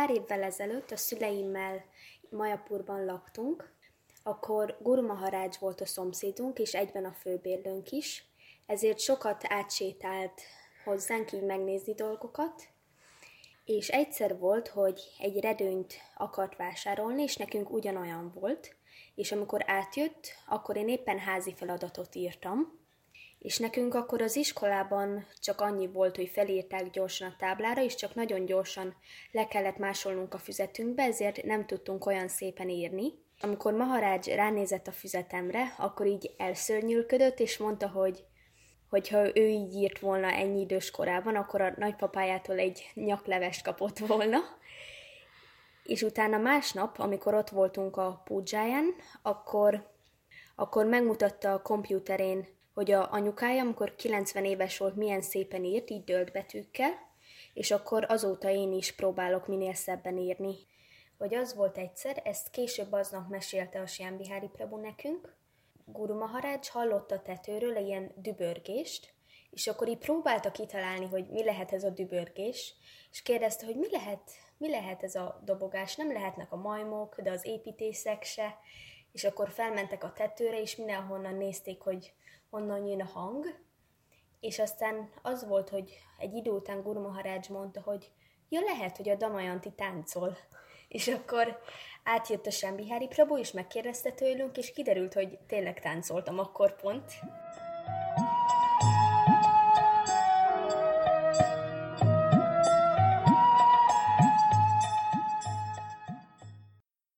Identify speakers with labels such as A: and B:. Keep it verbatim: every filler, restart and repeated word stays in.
A: pár évvel ezelőtt a szüleimmel Majapurban laktunk, akkor Guru Maharaj volt a szomszédunk, és egyben a főbérlőnk is, ezért sokat átsétált hozzánk így megnézni dolgokat, és egyszer volt, hogy egy redőnyt akart vásárolni, és nekünk ugyanolyan volt, és amikor átjött, akkor én éppen házi feladatot írtam, és nekünk akkor az iskolában csak annyi volt, hogy felírták gyorsan a táblára, és csak nagyon gyorsan le kellett másolnunk a füzetünkbe, ezért nem tudtunk olyan szépen írni. Amikor Maharaj ránézett a füzetemre, akkor így elszörnyűködött, és mondta, hogy hogyha ő így írt volna ennyi idős korában, akkor a nagypapájától egy nyaklevest kapott volna. És utána másnap, amikor ott voltunk a púdzsáján, akkor, akkor megmutatta a kompjúterén, hogy a anyukája, amikor kilencven éves volt, milyen szépen írt, így dölt betűkkel, és akkor azóta én is próbálok minél szebben írni. Hogy az volt egyszer, ezt később aznap mesélte a Shyam Bihari Prabhu nekünk. Guru Maharaj hallott a tetőről ilyen dübörgést, és akkor így próbálta kitalálni, hogy mi lehet ez a dübörgés, és kérdezte, hogy mi lehet, mi lehet ez a dobogás, nem lehetnek a majmok, de az építészek se, és akkor felmentek a tetőre, és mindenhonnan nézték, hogy honnan jön a hang, és aztán az volt, hogy egy idő után Guru Maharaj mondta, hogy ja, lehet, hogy a Damayanti táncol. És akkor átjött a Shyam Bihari Prabhu, és megkérdezte tőlünk, és kiderült, hogy tényleg táncoltam akkor pont.